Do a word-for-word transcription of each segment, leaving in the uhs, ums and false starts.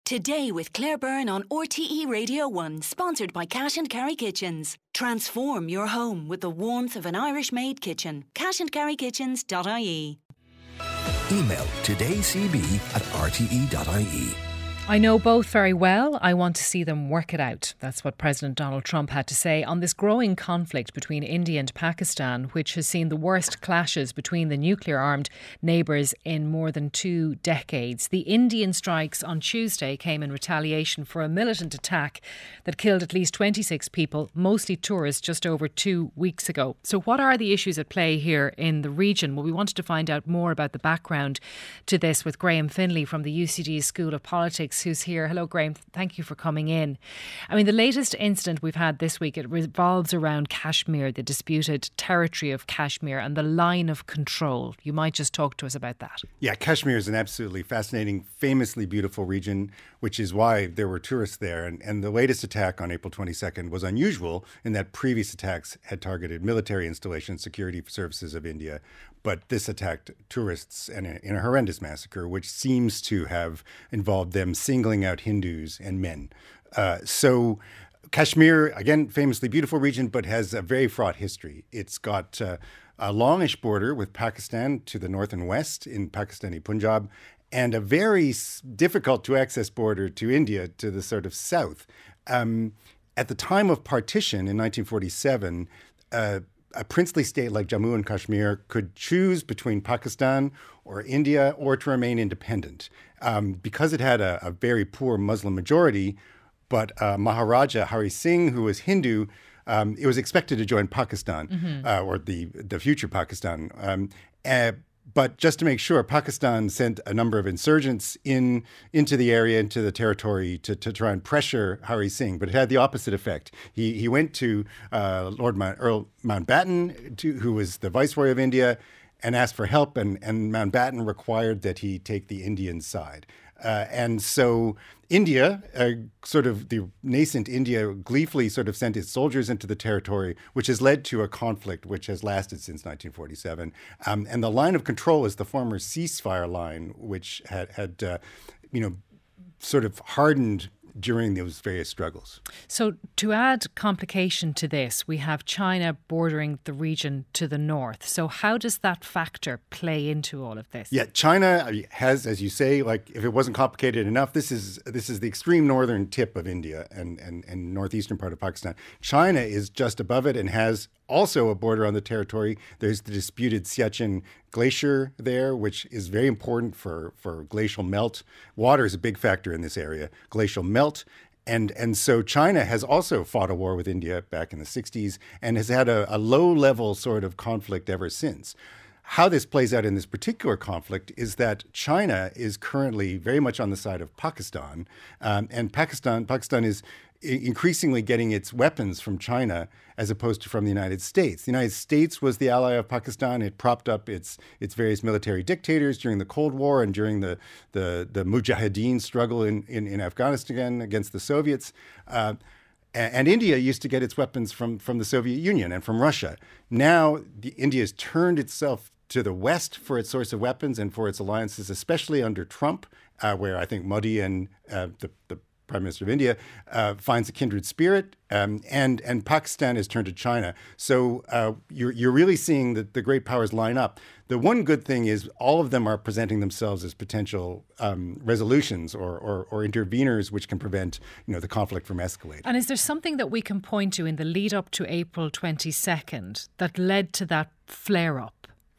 Today with Claire Byrne on R T E Radio one, sponsored by Cash and Carry Kitchens. Transform your home with the warmth of an Irish-made kitchen. cash and carry kitchens dot I E. Email todaycb at r t e dot i e. I know both very well. I want to see them work it out. That's what President Donald Trump had to say on this growing conflict between India and Pakistan, which has seen the worst clashes between the nuclear-armed neighbours in more than two decades. The Indian strikes on Tuesday came in retaliation for a militant attack that killed at least twenty-six people, mostly tourists, just over two weeks ago. So what are the issues at play here in the region? Well, we wanted to find out more about the background to this with Graham Finlay from the U C D School of Politics, who's here. Hello, Graham. Thank you for coming in. I mean, the latest incident we've had this week, it revolves around Kashmir, the disputed territory of Kashmir and the line of control. You might just talk to us about that. Yeah, Kashmir is an absolutely fascinating, famously beautiful region, which is why there were tourists there. And, and the latest attack on April twenty-second was unusual in that previous attacks had targeted military installations, security services of India. But this attacked tourists in a, in a horrendous massacre, which seems to have involved them singling out Hindus and men. Uh, so Kashmir, again, famously beautiful region, but has a very fraught history. It's got uh, a longish border with Pakistan to the north and west in Pakistani Punjab, and a very difficult to access border to India to the sort of south. Um, at the time of partition in nineteen forty-seven, uh, a princely state like Jammu and Kashmir could choose between Pakistan or India or to remain independent. Um, because it had a, a very poor Muslim majority, but uh, Maharaja Hari Singh, who was Hindu, um, it was expected to join Pakistan, mm-hmm. uh, or the, the future Pakistan. Um, uh, But just to make sure, Pakistan sent a number of insurgents in into the area, into the territory, to, to try and pressure Hari Singh. But it had the opposite effect. He he went to uh, Lord Mount, Earl Mountbatten, to, who was the Viceroy of India, and asked for help. And, and Mountbatten required that he take the Indian side. Uh, and so India, uh, sort of the nascent India, gleefully sort of sent its soldiers into the territory, which has led to a conflict which has lasted since nineteen forty-seven. Um, and the line of control is the former ceasefire line, which had, had uh, you know, sort of hardened during those various struggles. So to add complication to this, we have China bordering the region to the north. So how does that factor play into all of this? Yeah, China has, as you say, like if it wasn't complicated enough, this is this is the extreme northern tip of India and, and, and northeastern part of Pakistan. China is just above it and has also a border on the territory. There's the disputed Siachen Glacier there, which is very important for, for glacial melt. Water is a big factor in this area, glacial melt. And and so China has also fought a war with India back in the sixties and has had a, a low-level sort of conflict ever since. How this plays out in this particular conflict is that China is currently very much on the side of Pakistan. Um, and Pakistan, Pakistan is increasingly getting its weapons from China as opposed to from the United States. The United States was the ally of Pakistan. It propped up its its various military dictators during the Cold War and during the the, the Mujahideen struggle in, in, in Afghanistan against the Soviets. Uh, and India used to get its weapons from, from the Soviet Union and from Russia. Now, the, India has turned itself to the West for its source of weapons and for its alliances, especially under Trump, uh, where I think Modi and uh, the, the Prime Minister of India, uh, finds a kindred spirit, um, and and Pakistan has turned to China. So uh, you're you're really seeing that the great powers line up. The one good thing is all of them are presenting themselves as potential um, resolutions or, or or interveners, which can prevent you know the conflict from escalating. And is there something that we can point to in the lead up to April twenty-second that led to that flare up?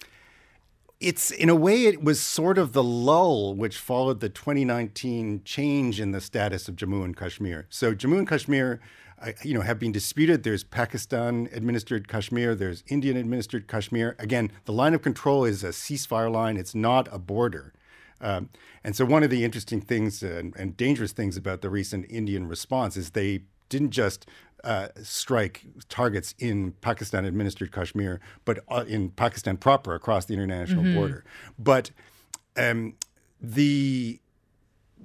It's, in a way, it was sort of the lull which followed the twenty nineteen change in the status of Jammu and Kashmir. So Jammu and Kashmir, uh, you know, have been disputed. There's Pakistan-administered Kashmir. There's Indian-administered Kashmir. Again, the line of control is a ceasefire line. It's not a border. Um, and so one of the interesting things and, and dangerous things about the recent Indian response is they didn't just uh, strike targets in Pakistan-administered Kashmir, but uh, in Pakistan proper across the international mm-hmm. border. But um, the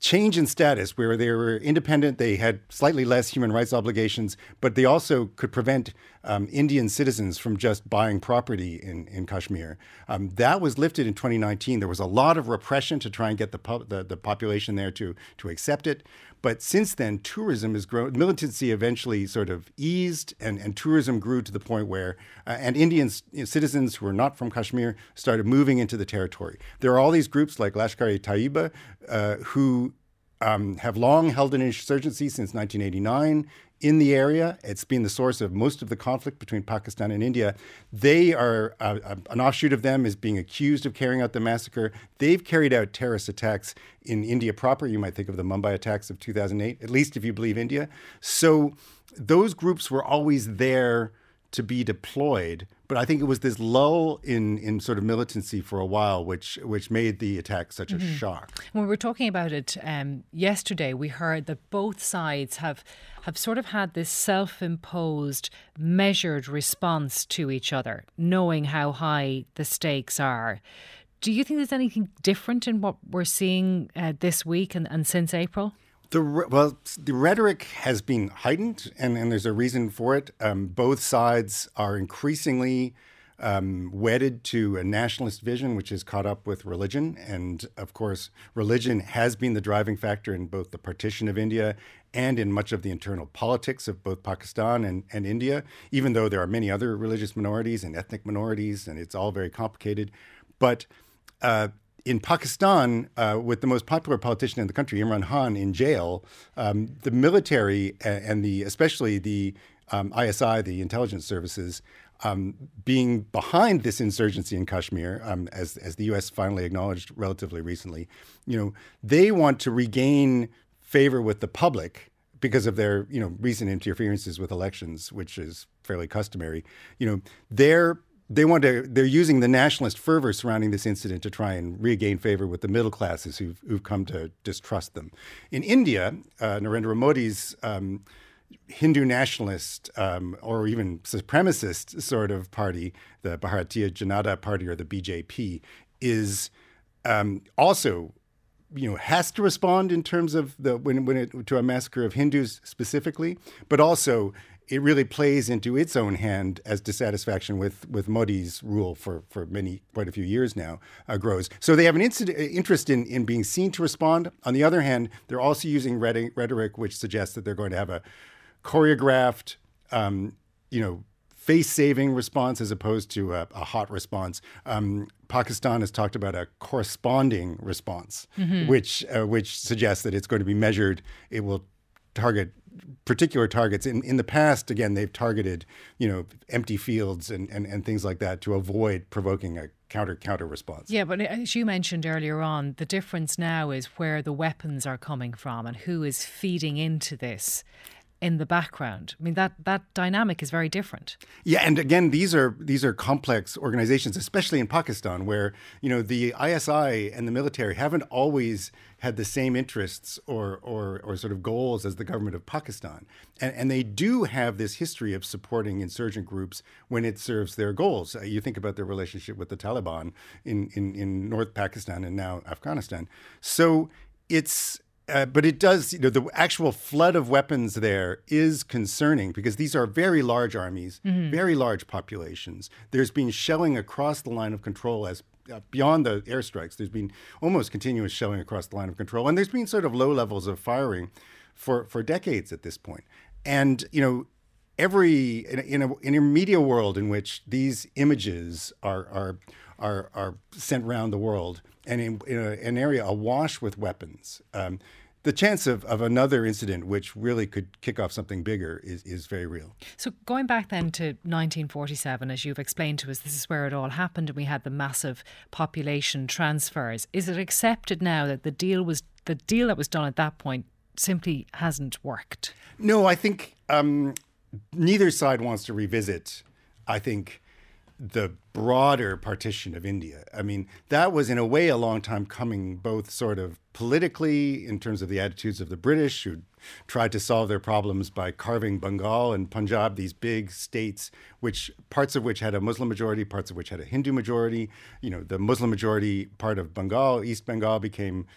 change in status where they were independent, they had slightly less human rights obligations, but they also could prevent um, Indian citizens from just buying property in, in Kashmir. Um, that was lifted in twenty nineteen. There was a lot of repression to try and get the, pub, the, the population there to, to accept it. But since then, tourism has grown. Militancy eventually sort of eased, and, and tourism grew to the point where, uh, and Indian you know, citizens who were not from Kashmir started moving into the territory. There are all these groups like Lashkar-e-Taiba uh, who um, have long held an insurgency since nineteen eighty-nine in the area. It's been the source of most of the conflict between Pakistan and India. They are, uh, an offshoot of them is being accused of carrying out the massacre. They've carried out terrorist attacks in India proper. You might think of the Mumbai attacks of two thousand eight, at least if you believe India. So those groups were always there to be deployed. But I think it was this lull in, in sort of militancy for a while, which which made the attack such mm-hmm. a shock. When we were talking about it um, yesterday, we heard that both sides have have sort of had this self-imposed, measured response to each other, knowing how high the stakes are. Do you think there's anything different in what we're seeing uh, this week and, and since April? The well, the rhetoric has been heightened, and, and there's a reason for it. Um, both sides are increasingly um, wedded to a nationalist vision, which is caught up with religion. And of course, religion has been the driving factor in both the partition of India and in much of the internal politics of both Pakistan and, and India, even though there are many other religious minorities and ethnic minorities, and it's all very complicated. But uh, in Pakistan, uh, with the most popular politician in the country, Imran Khan, in jail, um, the military and the especially the um, I S I, the intelligence services, um, being behind this insurgency in Kashmir, um, as as the U S finally acknowledged relatively recently, you know, they want to regain favor with the public because of their, you know, recent interferences with elections, which is fairly customary. You know, they're They want to. They're using the nationalist fervor surrounding this incident to try and regain favor with the middle classes who've, who've come to distrust them. In India, uh, Narendra Modi's um, Hindu nationalist um, or even supremacist sort of party, the Bharatiya Janata Party or the B J P, is um, also, you know, has to respond in terms of the when when it, to a massacre of Hindus specifically, but also it really plays into its own hand as dissatisfaction with, with Modi's rule for, for many, quite a few years now, uh, grows. So they have an incident, interest in, in being seen to respond. On the other hand, they're also using rhetoric which suggests that they're going to have a choreographed, um, you know, face-saving response as opposed to a, a hot response. Um, Pakistan has talked about a corresponding response, mm-hmm. which uh, which suggests that it's going to be measured. It will target particular targets. In in the past, again, they've targeted, you know, empty fields and, and, and things like that to avoid provoking a counter counter response. Yeah, but as you mentioned earlier on, the difference now is where the weapons are coming from and who is feeding into this in the background. I mean, that that dynamic is very different. Yeah, and again, these are these are complex organizations, especially in Pakistan, where, you know, the I S I and the military haven't always had the same interests or or, or sort of goals as the government of Pakistan. And, and they do have this history of supporting insurgent groups when it serves their goals. Uh, you think about their relationship with the Taliban in, in, in North Pakistan and now Afghanistan. So it's Uh, but it does, you know, the actual flood of weapons there is concerning because these are very large armies, mm-hmm. very large populations. There's been shelling across the line of control as uh, beyond the airstrikes. There's been almost continuous shelling across the line of control. And there's been sort of low levels of firing for, for decades at this point. And, you know, every in a, in, a, in a media world in which these images are are are, are sent around the world, and in, in a, an area awash with weapons, um, the chance of, of another incident which really could kick off something bigger is, is very real. So going back then to nineteen forty-seven, as you've explained to us, this is where it all happened and we had the massive population transfers. Is it accepted now that the deal was the deal that was done at that point simply hasn't worked? No, I think um, neither side wants to revisit, I think, the broader partition of India. I mean, that was in a way a long time coming, both sort of politically in terms of the attitudes of the British, who tried to solve their problems by carving Bengal and Punjab, these big states, which parts of which had a Muslim majority, parts of which had a Hindu majority. You know, the Muslim majority part of Bengal, East Bengal, became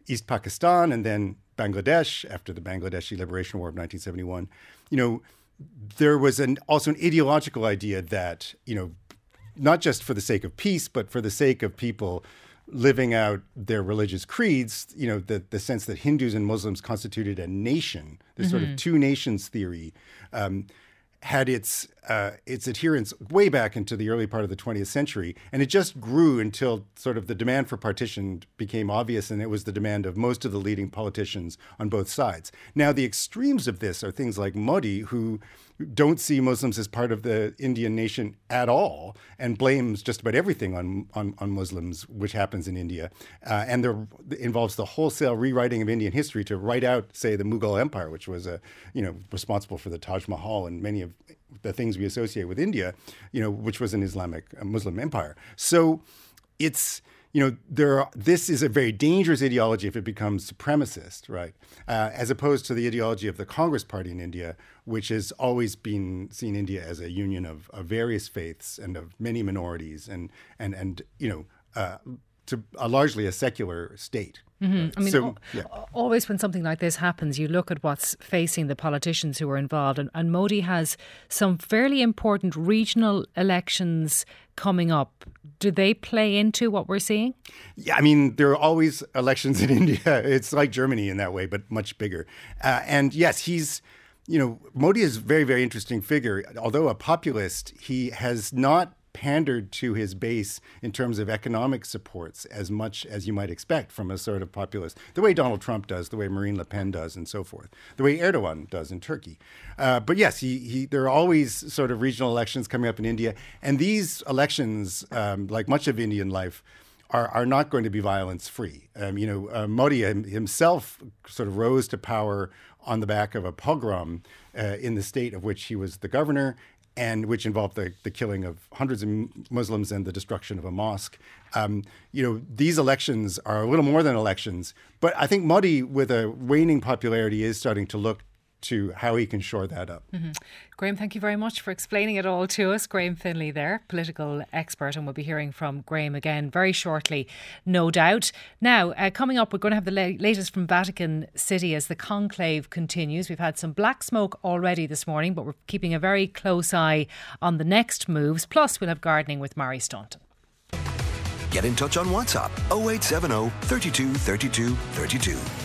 East Pakistan and then Bangladesh after the Bangladeshi Liberation War of nineteen seventy-one, you know, there was an also an ideological idea that, you know, not just for the sake of peace, but for the sake of people living out their religious creeds, you know, the, the sense that Hindus and Muslims constituted a nation, this mm-hmm. sort of two nations theory, um, had its uh, its adherence way back into the early part of the twentieth century. And it just grew until sort of the demand for partition became obvious, and it was the demand of most of the leading politicians on both sides. Now, the extremes of this are things like Modi, who don't see Muslims as part of the Indian nation at all and blames just about everything on, on, on Muslims, which happens in India. Uh, and there involves the wholesale rewriting of Indian history to write out, say, the Mughal Empire, which was a, you know, responsible for the Taj Mahal and many of the things we associate with India, you know, which was an Islamic uh, Muslim empire. So it's, you know, there are, this is a very dangerous ideology if it becomes supremacist, right? Uh, as opposed to the ideology of the Congress Party in India, which has always been seen India as a union of, of various faiths and of many minorities and, and, and you know, uh, to a largely a secular state. Mm-hmm. I mean, so, yeah. always when something like this happens, you look at what's facing the politicians who are involved. And, and Modi has some fairly important regional elections coming up. Do they play into what we're seeing? Yeah, I mean, there are always elections in India. It's like Germany in that way, but much bigger. Uh, and yes, he's, you know, Modi is a very, very interesting figure. Although a populist, he has not pandered to his base in terms of economic supports as much as you might expect from a sort of populist, the way Donald Trump does, the way Marine Le Pen does, and so forth, the way Erdogan does in Turkey. Uh, but yes, he, he, there are always sort of regional elections coming up in India. And these elections, um, like much of Indian life, are, are not going to be violence-free. Um, you know, uh, Modi himself sort of rose to power on the back of a pogrom uh, in the state of which he was the governor, and which involved the, the killing of hundreds of Muslims and the destruction of a mosque. Um, you know, these elections are a little more than elections, but I think Modi, with a waning popularity, is starting to look to how he can shore that up. Mm-hmm. Graham, thank you very much for explaining it all to us. Graham Finlay there, political expert, and we'll be hearing from Graham again very shortly, no doubt. Now, uh, coming up, we're going to have the la- latest from Vatican City as the conclave continues. We've had some black smoke already this morning, but we're keeping a very close eye on the next moves. Plus, we'll have gardening with Mary Staunton. Get in touch on WhatsApp oh eight seven oh, three two, three two, three two.